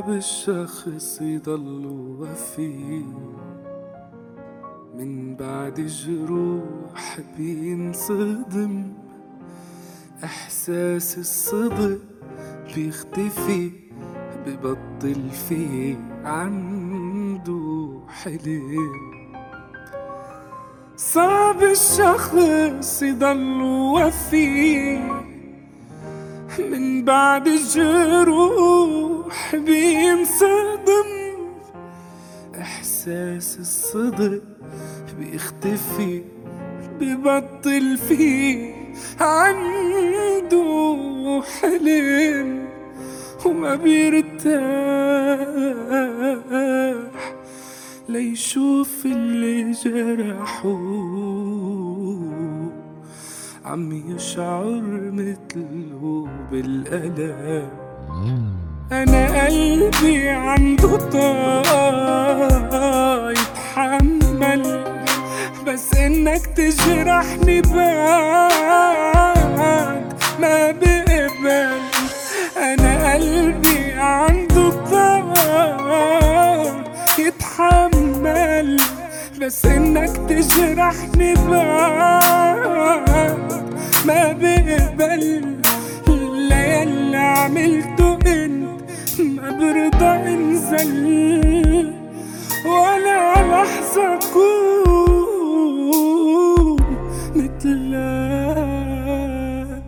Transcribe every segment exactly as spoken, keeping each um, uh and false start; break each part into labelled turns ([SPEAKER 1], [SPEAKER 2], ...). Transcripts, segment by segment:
[SPEAKER 1] صعب الشخص يضل وفي من بعد جروح بينصدم، إحساس الصدق بيختفي، ببطل في عنده حلم. صعب الشخص يضل وفي من بعد الجروح بينصدم، إحساس الصدق بيختفي، ببطل فيه عنده حلم، وما بيرتاح ليشوف اللي جرحوه عم يشعر مثله بالألم. أنا قلبي عنده طاقة يتحمل، بس إنك تجرحني بعد ما بقبل. أنا قلبي عنده طاقة يتحمل، بس إنك تجرحني بعد ما بقبل. اللي عملته انت ما برضى انزل، ولا لحظة اكون مثلك.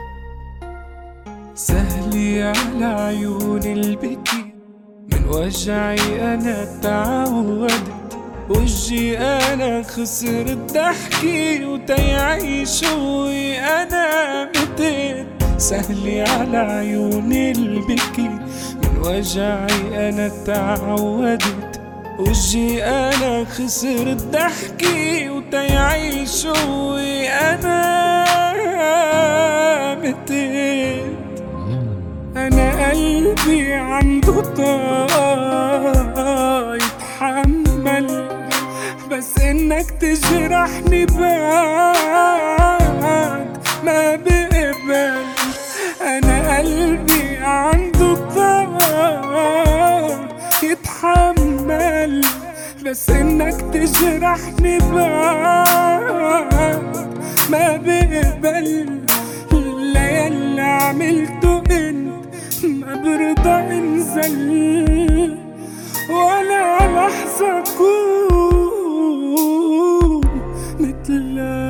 [SPEAKER 1] سهلي على عيوني البكي من وجعي انا تعودت، وجهي انا خسرت ضحكي وتيعيش هوي انا متت. سهلي على عيوني البكي من وجعي انا تعودت، وجهي انا خسرت ضحكي وتيعيش هوي انا متت. انا قلبي عنده طاقة يتحمل، بس انك تجرحني بعد ما بقبل. انا قلبي عنده طاقة يتحمل، بس انك تجرحني بعد ما بقبل. اللي عملته انت ما برضى انزل، ولا لحظة اكون مثلك.